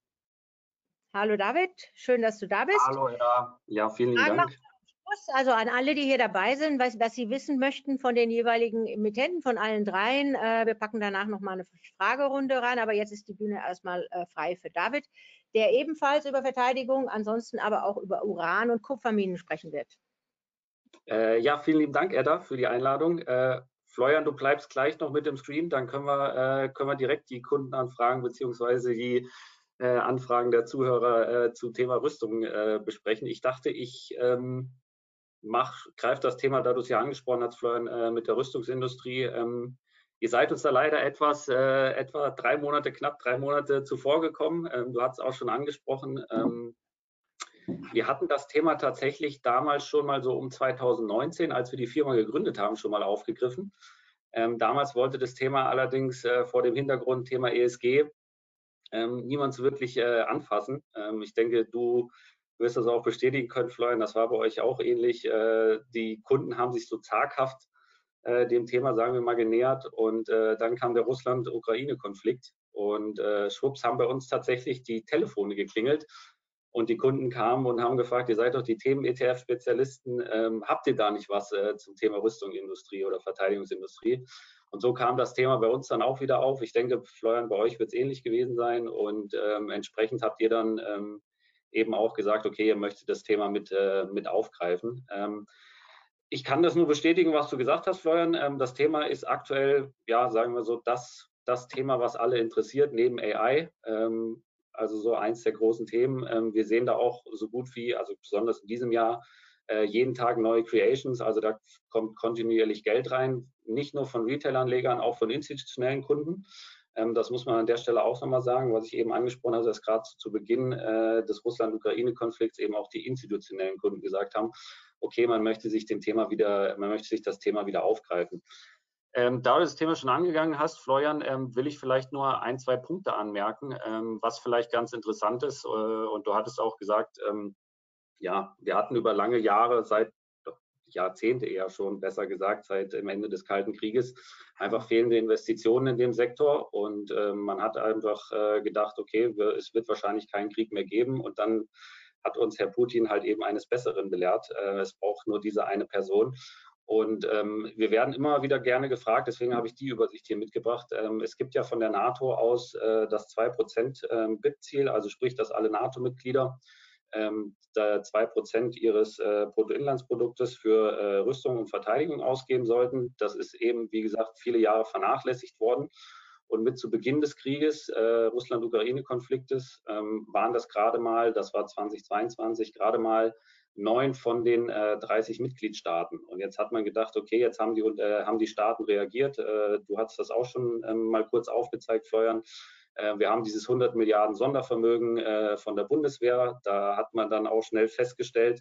Hallo David, schön, dass du da bist. Hallo, ja, ja vielen Fragen Dank. Also an alle, die hier dabei sind, was, was Sie wissen möchten von den jeweiligen Emittenten, von allen dreien. Äh, wir packen danach nochmal eine Fragerunde rein, aber jetzt ist die Bühne erstmal äh, frei für David, der ebenfalls über Verteidigung, ansonsten aber auch über Uran und Kupferminen sprechen wird. Äh, ja, vielen lieben Dank, Edda, für die Einladung. Äh, Florian, du bleibst gleich noch mit dem Stream, dann können wir, äh, können wir direkt die Kundenanfragen bzw. die äh, Anfragen der Zuhörer äh, zum Thema Rüstung äh, besprechen. Ich dachte, ich ähm, greife das Thema, da du es ja angesprochen hast, Florian, äh, mit der Rüstungsindustrie. Ähm, ihr seid uns da leider etwas, äh, etwa drei Monate, knapp drei Monate zuvor gekommen. Ähm, du hast es auch schon angesprochen. Ähm, Wir hatten das Thema tatsächlich damals schon mal so um zweitausendneunzehn, als wir die Firma gegründet haben, schon mal aufgegriffen. Ähm, damals wollte das Thema allerdings äh, vor dem Hintergrund Thema E S G ähm, niemand so wirklich äh, anfassen. Ähm, ich denke, du wirst das auch bestätigen können, Florian, das war bei euch auch ähnlich. Äh, die Kunden haben sich so zaghaft äh, dem Thema, sagen wir mal, genähert, und äh, dann kam der Russland-Ukraine-Konflikt und äh, schwupps haben bei uns tatsächlich die Telefone geklingelt. Und die Kunden kamen und haben gefragt, ihr seid doch die Themen-E T F-Spezialisten, ähm, habt ihr da nicht was äh, zum Thema Rüstungsindustrie oder Verteidigungsindustrie? Und so kam das Thema bei uns dann auch wieder auf. Ich denke, Florian, bei euch wird es ähnlich gewesen sein. Und ähm, entsprechend habt ihr dann ähm, eben auch gesagt, okay, ihr möchtet das Thema mit, äh, mit aufgreifen. Ähm, ich kann das nur bestätigen, was du gesagt hast, Florian. Ähm, das Thema ist aktuell, ja, sagen wir so, das, das Thema, was alle interessiert, neben A I. Ähm, also so eins der großen Themen. Ähm, wir sehen da auch so gut wie, also besonders in diesem Jahr, äh, jeden Tag neue Creations. Also da kommt kontinuierlich Geld rein, nicht nur von Retail-Anlegern, auch von institutionellen Kunden. Ähm, das muss man an der Stelle auch nochmal sagen, was ich eben angesprochen habe, dass gerade zu, zu Beginn äh, des Russland-Ukraine-Konflikts eben auch die institutionellen Kunden gesagt haben, okay, man möchte sich dem Thema wieder, man möchte sich das Thema wieder aufgreifen. Ähm, da du das Thema schon angegangen hast, Florian, ähm, will ich vielleicht nur ein, zwei Punkte anmerken, ähm, was vielleicht ganz interessant ist. Äh, und du hattest auch gesagt, ähm, ja, wir hatten über lange Jahre, seit Jahrzehnte eher schon, besser gesagt, seit dem Ende des Kalten Krieges, einfach fehlende Investitionen in dem Sektor. Und äh, man hat einfach äh, gedacht, okay, wir, es wird wahrscheinlich keinen Krieg mehr geben. Und dann hat uns Herr Putin halt eben eines Besseren belehrt. Äh, es braucht nur diese eine Person. Und ähm, wir werden immer wieder gerne gefragt, deswegen habe ich die Übersicht hier mitgebracht. Ähm, es gibt ja von der NATO aus äh, das zwei Prozent ähm, B I P-Ziel, also sprich, dass alle NATO-Mitglieder ähm, zwei Prozent ihres äh, Bruttoinlandsproduktes für äh, Rüstung und Verteidigung ausgeben sollten. Das ist eben, wie gesagt, viele Jahre vernachlässigt worden. Und mit zu Beginn des Krieges, äh, Russland-Ukraine-Konfliktes, ähm, waren das gerade mal, das war zweitausendzweiundzwanzig, gerade mal neun von den äh, dreißig Mitgliedstaaten. Und jetzt hat man gedacht, okay, jetzt haben die, äh, haben die Staaten reagiert. Äh, du hast das auch schon ähm, mal kurz aufgezeigt, Florian. Äh, wir haben dieses hundert Milliarden Sondervermögen äh, von der Bundeswehr. Da hat man dann auch schnell festgestellt,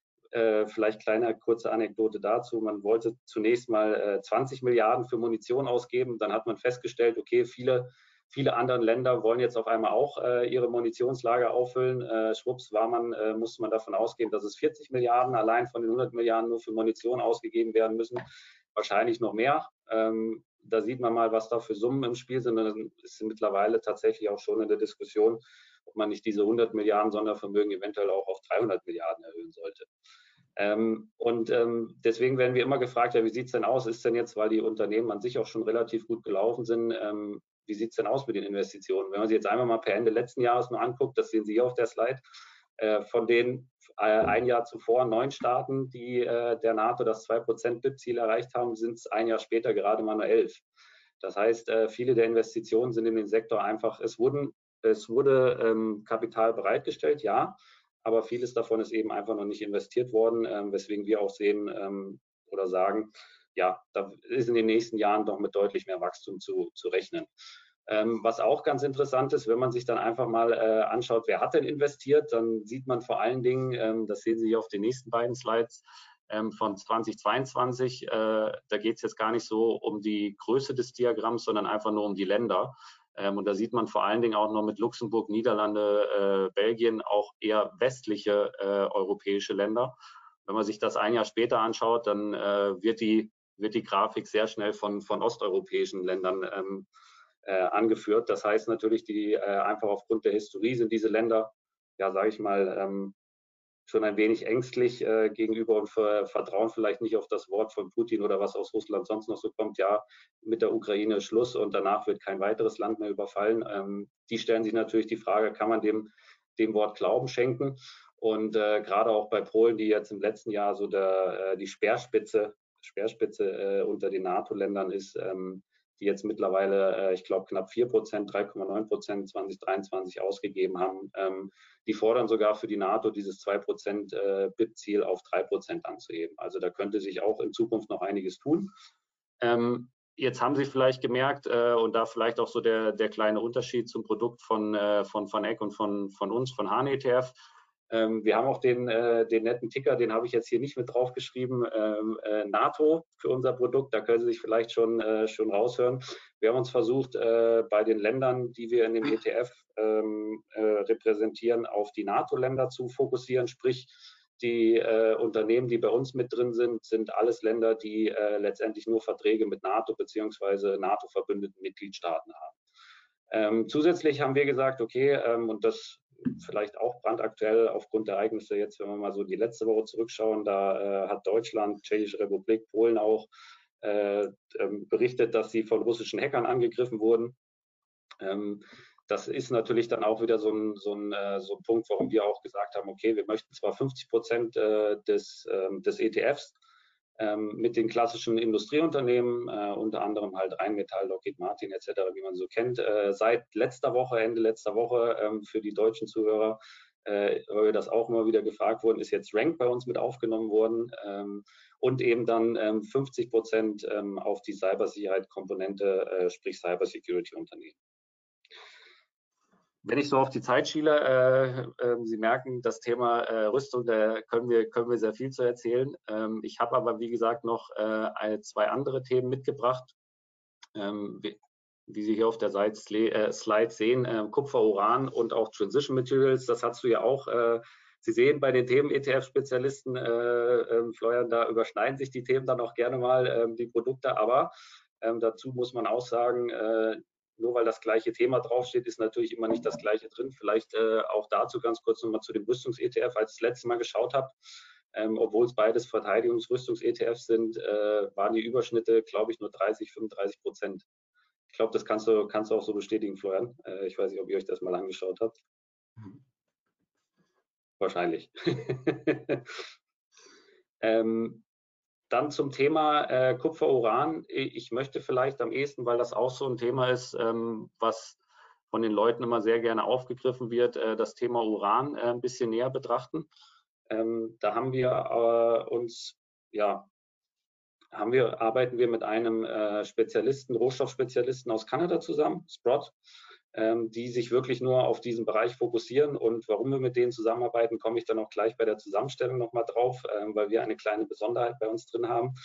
äh, vielleicht kleine kurze Anekdote dazu. Man wollte zunächst mal äh, zwanzig Milliarden für Munition ausgeben. Dann hat man festgestellt, okay, viele Viele andere Länder wollen jetzt auf einmal auch äh, ihre Munitionslager auffüllen. Äh, schwupps war man, äh, musste man davon ausgehen, dass es vierzig Milliarden allein von den hundert Milliarden nur für Munition ausgegeben werden müssen. Wahrscheinlich noch mehr. Ähm, da sieht man mal, was da für Summen im Spiel sind. Und es ist mittlerweile tatsächlich auch schon in der Diskussion, ob man nicht diese hundert Milliarden Sondervermögen eventuell auch auf dreihundert Milliarden erhöhen sollte. Ähm, und ähm, deswegen werden wir immer gefragt, ja, wie sieht es denn aus? Ist denn jetzt, weil die Unternehmen an sich auch schon relativ gut gelaufen sind, ähm, wie sieht es denn aus mit den Investitionen? Wenn man sich jetzt einmal mal per Ende letzten Jahres nur anguckt, das sehen Sie hier auf der Slide, äh, von den äh, ein Jahr zuvor neun Staaten, die äh, der NATO das zwei Prozent B I P-Ziel erreicht haben, sind es ein Jahr später gerade mal nur elf. Das heißt, äh, viele der Investitionen sind in den Sektor einfach, es, wurden, es wurde ähm, Kapital bereitgestellt, ja, aber vieles davon ist eben einfach noch nicht investiert worden, ähm, weswegen wir auch sehen ähm, oder sagen, ja, da ist in den nächsten Jahren doch mit deutlich mehr Wachstum zu, zu rechnen. Ähm, was auch ganz interessant ist, wenn man sich dann einfach mal äh, anschaut, wer hat denn investiert, dann sieht man vor allen Dingen, ähm, das sehen Sie hier auf den nächsten beiden Slides, ähm, von zweitausendzweiundzwanzig, äh, da geht es jetzt gar nicht so um die Größe des Diagramms, sondern einfach nur um die Länder. Ähm, und da sieht man vor allen Dingen auch noch mit Luxemburg, Niederlande, äh, Belgien auch eher westliche äh, europäische Länder. Wenn man sich das ein Jahr später anschaut, dann äh, wird, die, wird die Grafik sehr schnell von, von osteuropäischen Ländern ähm, äh, angeführt. Das heißt natürlich, die äh, einfach aufgrund der Historie sind diese Länder, ja, sage ich mal, ähm, schon ein wenig ängstlich äh, gegenüber und ver vertrauen vielleicht nicht auf das Wort von Putin oder was aus Russland sonst noch so kommt, ja, mit der Ukraine ist Schluss und danach wird kein weiteres Land mehr überfallen. Ähm, die stellen sich natürlich die Frage, kann man dem, dem Wort Glauben schenken? Und äh, gerade auch bei Polen, die jetzt im letzten Jahr so der, äh, die Speerspitze, Speerspitze äh, unter den NATO-Ländern ist, ähm, die jetzt mittlerweile, äh, ich glaube, knapp vier Prozent, drei Komma neun Prozent zwanzig dreiundzwanzig ausgegeben haben. Ähm, die fordern sogar für die NATO dieses zwei Prozent äh, B I P-Ziel auf drei Prozent anzuheben. Also da könnte sich auch in Zukunft noch einiges tun. Ähm, jetzt haben Sie vielleicht gemerkt, äh, und da vielleicht auch so der, der kleine Unterschied zum Produkt von, äh, von Van Eck und von, von uns, von Hahn E T F. Ähm, wir haben auch den, äh, den netten Ticker, den habe ich jetzt hier nicht mit draufgeschrieben, ähm, äh, NATO für unser Produkt. Da können Sie sich vielleicht schon, äh, schon raushören. Wir haben uns versucht, äh, bei den Ländern, die wir in dem E T F ähm, äh, repräsentieren, auf die NATO-Länder zu fokussieren. Sprich, die äh, Unternehmen, die bei uns mit drin sind, sind alles Länder, die äh, letztendlich nur Verträge mit NATO bzw. NATO-verbündeten Mitgliedstaaten haben. Ähm, zusätzlich haben wir gesagt, okay, ähm, und das vielleicht auch brandaktuell aufgrund der Ereignisse jetzt, wenn wir mal so die letzte Woche zurückschauen, da äh, hat Deutschland, Tschechische Republik, Polen auch äh, ähm, berichtet, dass sie von russischen Hackern angegriffen wurden. Ähm, das ist natürlich dann auch wieder so ein, so, ein, äh, so ein Punkt, warum wir auch gesagt haben, okay, wir möchten zwar fünfzig Prozent äh, des, äh, des E T Fs ähm, mit den klassischen Industrieunternehmen, äh, unter anderem halt Rheinmetall, Lockheed Martin et cetera, wie man so kennt, äh, seit letzter Woche, Ende letzter Woche ähm, für die deutschen Zuhörer, äh, weil wir das auch immer wieder gefragt wurden, ist jetzt Rank bei uns mit aufgenommen worden ähm, und eben dann ähm, fünfzig Prozent ähm, auf die Cybersicherheit-Komponente, äh, sprich Cybersecurity-Unternehmen. Wenn ich so auf die Zeit schiele, äh, äh, Sie merken, das Thema äh, Rüstung, da können wir, können wir sehr viel zu erzählen. Ähm, ich habe aber, wie gesagt, noch äh, zwei andere Themen mitgebracht. Ähm, wie, wie Sie hier auf der Seite, äh, Slide sehen, äh, Kupfer, Uran und auch Transition Materials, das hast du ja auch. Äh, Sie sehen bei den Themen E T F-Spezialisten, äh, äh, Florian, da überschneiden sich die Themen dann auch gerne mal, äh, die Produkte, aber äh, dazu muss man auch sagen, äh, nur weil das gleiche Thema draufsteht, ist natürlich immer nicht das gleiche drin. Vielleicht äh, auch dazu ganz kurz nochmal zu dem Rüstungs-E T F. Als ich das letzte Mal geschaut habe, ähm, obwohl es beides Verteidigungs-Rüstungs-E T Fs sind, äh, waren die Überschnitte, glaube ich, nur dreißig, fünfunddreißig Prozent. Ich glaube, das kannst du, kannst du auch so bestätigen, Florian. Äh, ich weiß nicht, ob ihr euch das mal angeschaut habt. Mhm. Wahrscheinlich. ähm, Dann zum Thema äh, Kupfer-Uran. Ich möchte vielleicht am ehesten, weil das auch so ein Thema ist, ähm, was von den Leuten immer sehr gerne aufgegriffen wird, äh, das Thema Uran äh, ein bisschen näher betrachten. Ähm, da haben wir äh, uns, ja, haben wir, arbeiten wir mit einem äh, Spezialisten, Rohstoffspezialisten aus Kanada zusammen, Sprott, ähm, die sich wirklich nur auf diesen Bereich fokussieren. Und warum wir mit denen zusammenarbeiten, komme ich dann auch gleich bei der Zusammenstellung nochmal drauf, ähm, weil wir eine kleine Besonderheit bei uns drin haben.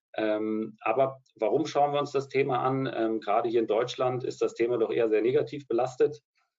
Ähm, aber warum schauen wir uns das Thema an? Ähm, gerade hier in Deutschland ist das Thema doch eher sehr negativ belastet.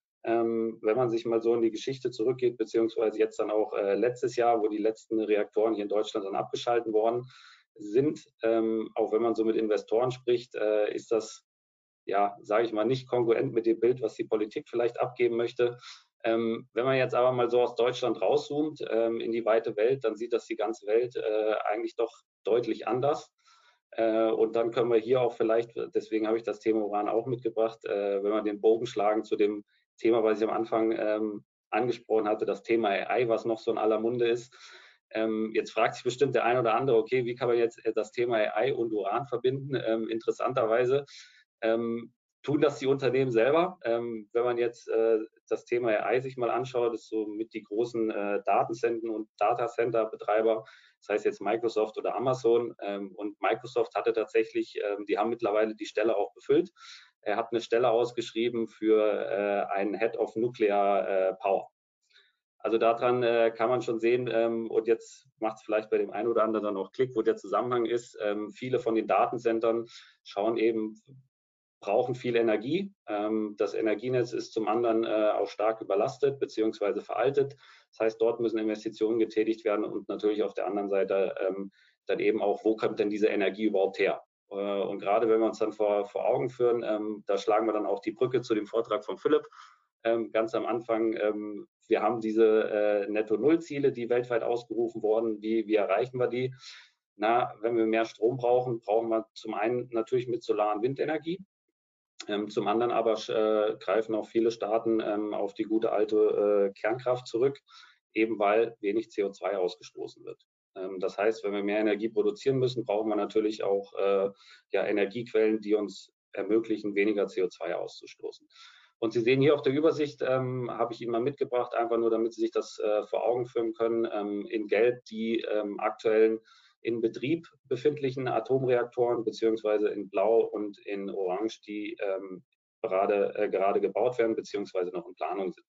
Ähm, wenn man sich mal so in die Geschichte zurückgeht, beziehungsweise jetzt dann auch äh, letztes Jahr, wo die letzten Reaktoren hier in Deutschland dann abgeschaltet worden sind, ähm, auch wenn man so mit Investoren spricht, äh, ist das, ja, sage ich mal, nicht kongruent mit dem Bild, was die Politik vielleicht abgeben möchte. Ähm, wenn man jetzt aber mal so aus Deutschland rauszoomt ähm, in die weite Welt, dann sieht das die ganze Welt äh, eigentlich doch deutlich anders. Äh, und dann können wir hier auch vielleicht, deswegen habe ich das Thema Uran auch mitgebracht, äh, wenn wir den Bogen schlagen zu dem Thema, was ich am Anfang ähm, angesprochen hatte, das Thema A I, was noch so in aller Munde ist. Ähm, jetzt fragt sich bestimmt der ein oder andere, okay, wie kann man jetzt das Thema A I und Uran verbinden? Ähm, interessanterweise ähm, tun das die Unternehmen selber. Ähm, wenn man jetzt äh, das Thema A I sich mal anschaut, ist so mit die großen äh, Datencenter und Datacenter-Betreiber, das heißt jetzt Microsoft oder Amazon. Ähm, und Microsoft hatte tatsächlich, ähm, die haben mittlerweile die Stelle auch befüllt. Er hat eine Stelle ausgeschrieben für äh, einen Head of Nuclear äh, Power. Also daran äh, kann man schon sehen, ähm, und jetzt macht es vielleicht bei dem einen oder anderen dann auch Klick, wo der Zusammenhang ist. Ähm, viele von den Datencentern schauen eben, brauchen viel Energie. Ähm, das Energienetz ist zum anderen äh, auch stark überlastet bzw. veraltet. Das heißt, dort müssen Investitionen getätigt werden und natürlich auf der anderen Seite ähm, dann eben auch, wo kommt denn diese Energie überhaupt her? Äh, und gerade wenn wir uns dann vor, vor Augen führen, ähm, da schlagen wir dann auch die Brücke zu dem Vortrag von Philipp. Ähm, ganz am Anfang, ähm, wir haben diese äh, Netto-Null-Ziele, die weltweit ausgerufen wurden. Wie, wie erreichen wir die? Na, wenn wir mehr Strom brauchen, brauchen wir zum einen natürlich mit Solar- und Windenergie. Ähm, zum anderen aber äh, greifen auch viele Staaten ähm, auf die gute alte äh, Kernkraft zurück, eben weil wenig C O zwei ausgestoßen wird. Ähm, das heißt, wenn wir mehr Energie produzieren müssen, brauchen wir natürlich auch äh, ja, Energiequellen, die uns ermöglichen, weniger C O zwei auszustoßen. Und Sie sehen hier auf der Übersicht, ähm, habe ich Ihnen mal mitgebracht, einfach nur, damit Sie sich das äh, vor Augen führen können, ähm, in Gelb die ähm, aktuellen in Betrieb befindlichen Atomreaktoren, beziehungsweise in Blau und in Orange, die ähm, gerade, äh, gerade gebaut werden, beziehungsweise noch in Planung sind.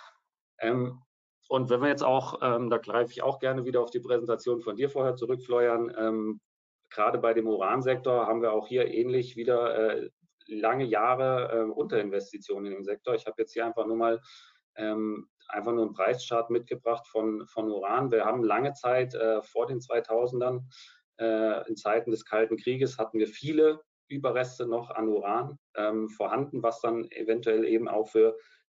Ähm, und wenn wir jetzt auch, ähm, da greife ich auch gerne wieder auf die Präsentation von dir vorher zurück, Florian, ähm, gerade bei dem Uransektor haben wir auch hier ähnlich wieder äh, lange Jahre äh, Unterinvestitionen in dem Sektor. Ich habe jetzt hier einfach nur mal ähm, einfach nur einen Preischart mitgebracht von, von Uran. Wir haben lange Zeit äh, vor den zweitausendern, äh, in Zeiten des Kalten Krieges, hatten wir viele Überreste noch an Uran ähm, vorhanden, was dann eventuell eben auch für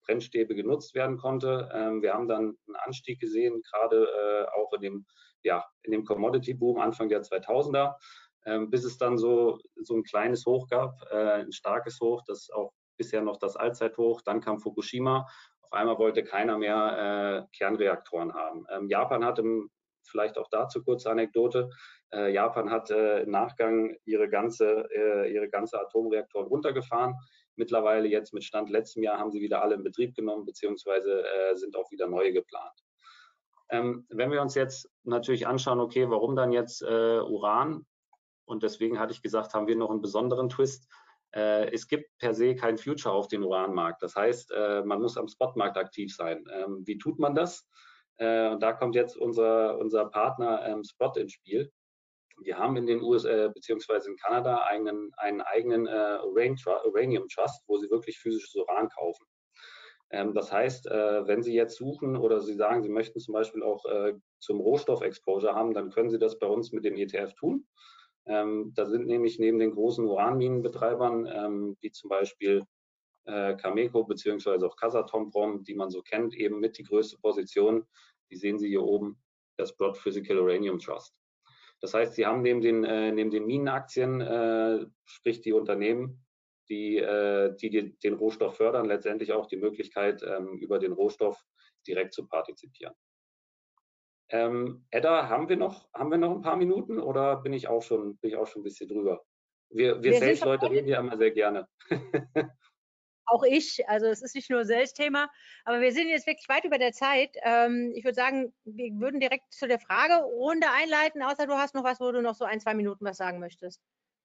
Brennstäbe genutzt werden konnte. Ähm, wir haben dann einen Anstieg gesehen, gerade äh, auch in dem, ja, in dem Commodity-Boom Anfang der zweitausender, ähm, bis es dann so, so ein kleines Hoch gab, äh, ein starkes Hoch, das auch bisher noch das Allzeithoch. Dann kam Fukushima. Auf einmal wollte keiner mehr äh, Kernreaktoren haben. Ähm, Japan hat im, vielleicht auch dazu kurze Anekdote, äh, Japan hat äh, im Nachgang ihre ganze, äh, ihre ganze Atomreaktoren runtergefahren. Mittlerweile jetzt mit Stand letztem Jahr haben sie wieder alle in Betrieb genommen, beziehungsweise äh, sind auch wieder neue geplant. Ähm, wenn wir uns jetzt natürlich anschauen, okay, warum dann jetzt äh, Uran? Und deswegen hatte ich gesagt, haben wir noch einen besonderen Twist. Äh, es gibt per se kein Future auf den Uranmarkt. Das heißt, äh, man muss am Spotmarkt aktiv sein. Ähm, wie tut man das? Äh, und da kommt jetzt unser, unser Partner ähm, Sprott ins Spiel. Wir haben in den U S A beziehungsweise in Kanada einen, einen eigenen äh, Uranium Trust, wo sie wirklich physisches Uran kaufen. Ähm, das heißt, äh, wenn Sie jetzt suchen oder Sie sagen, Sie möchten zum Beispiel auch äh, zum Rohstoff-Exposure haben, dann können Sie das bei uns mit dem E T F tun. Ähm, da sind nämlich neben den großen Uranminenbetreibern, ähm, wie zum Beispiel äh, Cameco beziehungsweise auch Kazatomprom, die man so kennt, eben mit die größte Position. Die sehen Sie hier oben, das Sprott Physical Uranium Trust. Das heißt, Sie haben neben den, äh, neben den Minenaktien, äh, sprich die Unternehmen, die, äh, die, die den Rohstoff fördern, letztendlich auch die Möglichkeit, ähm, über den Rohstoff direkt zu partizipieren. Ähm, Edda, haben wir noch, haben wir noch ein paar Minuten oder bin ich auch schon, bin ich auch schon ein bisschen drüber? Wir, wir, wir Sales-Leute reden ja immer sehr gerne. Auch ich, also es ist nicht nur Sales-Thema, aber wir sind jetzt wirklich weit über der Zeit. Ähm, ich würde sagen, wir würden direkt zu der Fragerunde einleiten, außer du hast noch was, wo du noch so ein, zwei Minuten was sagen möchtest.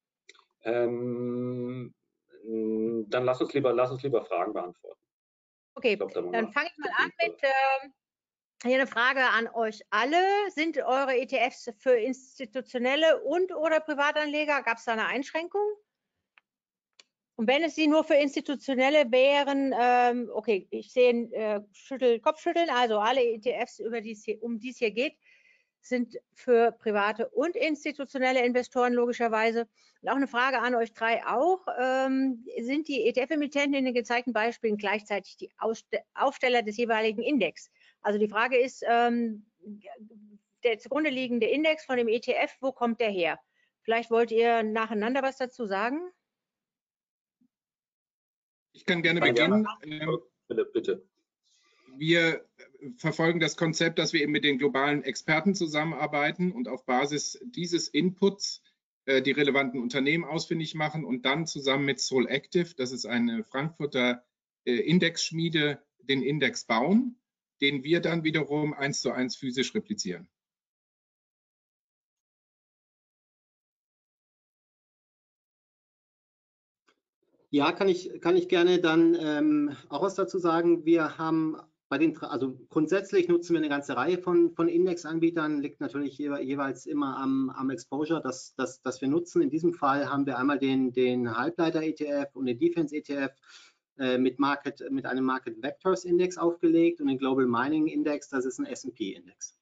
Ähm, dann lass uns lieber, lass uns lieber Fragen beantworten. Okay, glaub, dann, dann fange ich mal an mit äh, hier eine Frage an euch alle. Sind eure E T Fs für institutionelle und oder Privatanleger? Gab es da eine Einschränkung? Und wenn es sie nur für institutionelle wären, ähm, okay, ich sehe äh, Schüttel, Kopfschütteln, also alle E T Fs, über die es hier, um die es hier geht, sind für private und institutionelle Investoren logischerweise. Und auch eine Frage an euch drei auch. Ähm, sind die E T F-Emittenten in den gezeigten Beispielen gleichzeitig die Ausste- Aufsteller des jeweiligen Index? Also die Frage ist, ähm, der zugrunde liegende Index von dem E T F, wo kommt der her? Vielleicht wollt ihr nacheinander was dazu sagen? Ich kann gerne beginnen. Ähm, Philipp, bitte. Wir verfolgen das Konzept, dass wir eben mit den globalen Experten zusammenarbeiten und auf Basis dieses Inputs äh, die relevanten Unternehmen ausfindig machen und dann zusammen mit Sol Active, das ist eine Frankfurter äh, Indexschmiede, den Index bauen, den wir dann wiederum eins zu eins physisch replizieren. Ja, kann ich, kann ich gerne dann ähm, auch was dazu sagen. Wir haben bei den, also grundsätzlich nutzen wir eine ganze Reihe von, von Indexanbietern, liegt natürlich je, jeweils immer am, am Exposure, das, das, das wir nutzen. In diesem Fall haben wir einmal den, den Halbleiter-E T F und den Defense-E T F äh, mit, Market, mit einem Market Vectors Index aufgelegt und den Global Mining Index, das ist ein S und P Index.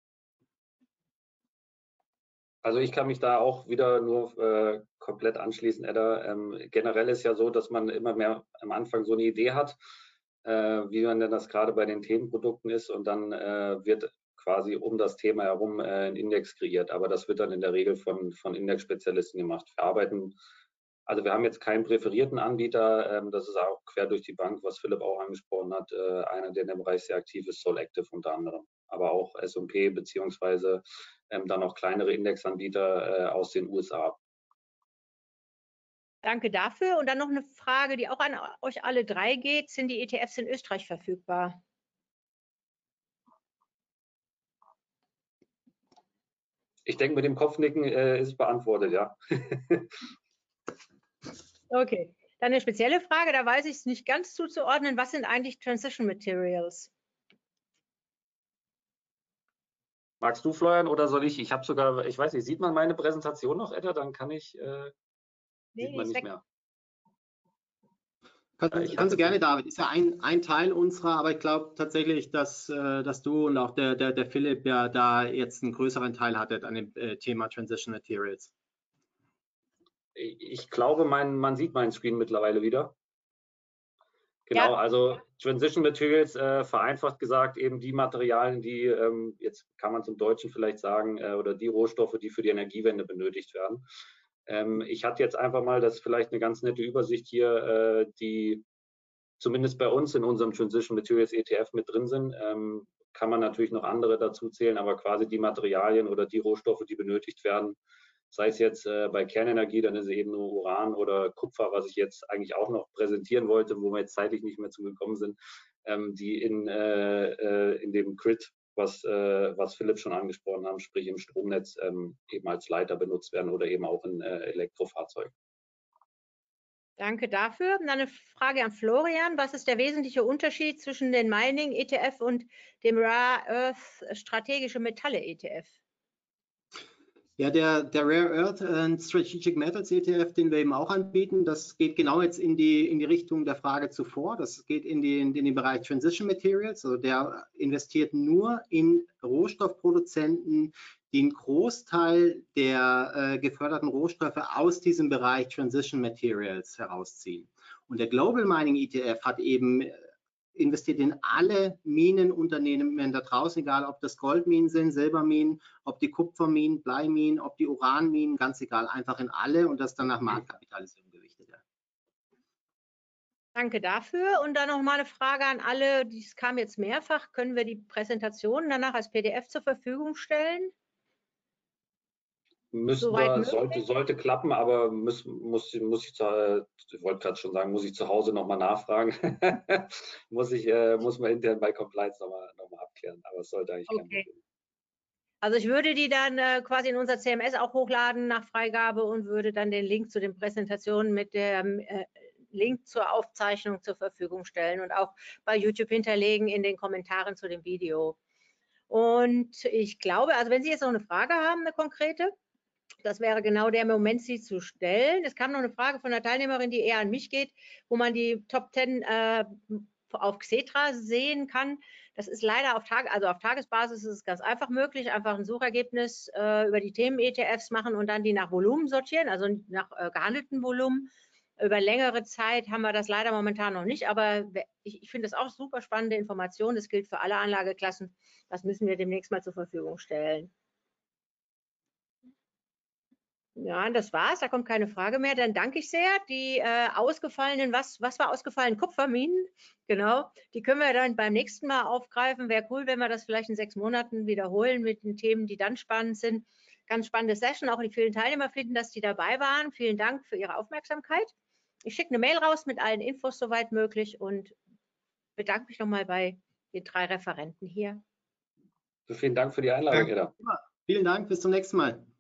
Also ich kann mich da auch wieder nur äh, komplett anschließen, Edda. Ähm, generell ist ja so, dass man immer mehr am Anfang so eine Idee hat, äh, wie man denn das gerade bei den Themenprodukten ist und dann äh, wird quasi um das Thema herum äh, ein Index kreiert. Aber das wird dann in der Regel von, von Index-Spezialisten gemacht. Wir arbeiten, also wir haben jetzt keinen präferierten Anbieter, ähm, das ist auch quer durch die Bank, was Philipp auch angesprochen hat, äh, einer, der in dem Bereich sehr aktiv ist, Sol Active unter anderem, aber auch S und P beziehungsweise ähm, dann auch kleinere Indexanbieter äh, aus den U S A. Danke dafür. Und dann noch eine Frage, die auch an euch alle drei geht. Sind die E T Fs in Österreich verfügbar? Ich denke, mit dem Kopfnicken äh, ist es beantwortet, ja. Okay, dann eine spezielle Frage, da weiß ich es nicht ganz zuzuordnen. Was sind eigentlich Transition Materials? Magst du, Florian, oder soll ich? Ich habe sogar, ich weiß nicht, sieht man meine Präsentation noch, Edda? Dann kann ich, äh, Nee, sieht man nicht weg. mehr. Kannst, ja, kannst du gerne, David. Ist ja ein, ein Teil unserer, aber ich glaube tatsächlich, dass, äh, dass du und auch der, der, der Philipp ja da jetzt einen größeren Teil hattet an dem äh, Thema Transition Materials. Ich glaube, mein, man sieht meinen Screen mittlerweile wieder. Genau, Ja. also Transition Materials, äh, vereinfacht gesagt, eben die Materialien, die, ähm, jetzt kann man zum Deutschen vielleicht sagen, äh, oder die Rohstoffe, die für die Energiewende benötigt werden. Ähm, ich hatte jetzt einfach mal, das ist vielleicht eine ganz nette Übersicht hier, äh, die zumindest bei uns in unserem Transition Materials E T F mit drin sind. Ähm, kann man natürlich noch andere dazu zählen, aber quasi die Materialien oder die Rohstoffe, die benötigt werden, sei es jetzt äh, bei Kernenergie, dann ist es eben nur Uran oder Kupfer, was ich jetzt eigentlich auch noch präsentieren wollte, wo wir jetzt zeitlich nicht mehr zugekommen sind, ähm, die in, äh, äh, in dem Grid, was, äh, was Philipp schon angesprochen haben, sprich im Stromnetz, ähm, eben als Leiter benutzt werden oder eben auch in äh, Elektrofahrzeugen. Danke dafür. Und dann eine Frage an Florian. Was ist der wesentliche Unterschied zwischen den Mining E T F und dem Rare Earth Strategische Metalle E T F? Ja, der, der Rare Earth and Strategic Metals E T F, den wir eben auch anbieten, das geht genau jetzt in die, in die Richtung der Frage zuvor. Das geht in den, in den Bereich Transition Materials. Also der investiert nur in Rohstoffproduzenten, die einen Großteil der äh, geförderten Rohstoffe aus diesem Bereich Transition Materials herausziehen. Und der Global Mining E T F hat eben investiert in alle Minenunternehmen da draußen, egal ob das Goldminen sind, Silberminen, ob die Kupferminen, Bleiminen, ob die Uranminen, ganz egal, einfach in alle und das dann nach Marktkapitalisierung gewichtet. Danke dafür. Und dann noch mal eine Frage an alle, dies kam jetzt mehrfach, können wir die Präsentation danach als P D F zur Verfügung stellen? Müssten Soweit wir, sollte, sollte klappen, aber muss, muss, muss ich, zu, ich wollte gerade schon sagen, muss ich zu Hause nochmal nachfragen. muss ich, äh, muss man intern bei Compliance nochmal noch mal abklären, aber es sollte eigentlich kein Okay. Problem. Also ich würde die dann äh, quasi in unser C M S auch hochladen nach Freigabe und würde dann den Link zu den Präsentationen mit dem äh, Link zur Aufzeichnung zur Verfügung stellen und auch bei YouTube hinterlegen in den Kommentaren zu dem Video. Und ich glaube, also wenn Sie jetzt noch eine Frage haben, eine konkrete, das wäre genau der Moment, sie zu stellen. Es kam noch eine Frage von einer Teilnehmerin, die eher an mich geht, wo man die Top zehn äh, auf Xetra sehen kann. Das ist leider auf, Tag, also auf Tagesbasis ist es ganz einfach möglich, einfach ein Suchergebnis äh, über die Themen-E T Fs machen und dann die nach Volumen sortieren, also nach äh, gehandelten Volumen. Über längere Zeit haben wir das leider momentan noch nicht, aber ich, ich finde das auch super spannende Information. Das gilt für alle Anlageklassen. Das müssen wir demnächst mal zur Verfügung stellen. Ja, das war's. Da kommt keine Frage mehr. Dann danke ich sehr. Die äh, ausgefallenen, was, was war ausgefallen? Kupferminen, genau. Die können wir dann beim nächsten Mal aufgreifen. Wäre cool, wenn wir das vielleicht in sechs Monaten wiederholen mit den Themen, die dann spannend sind. Ganz spannende Session. Auch die vielen Teilnehmer finden, dass die dabei waren. Vielen Dank für Ihre Aufmerksamkeit. Ich schicke eine Mail raus mit allen Infos soweit möglich und bedanke mich nochmal bei den drei Referenten hier. Vielen Dank für die Einladung, Eda. Vielen Dank, bis zum nächsten Mal.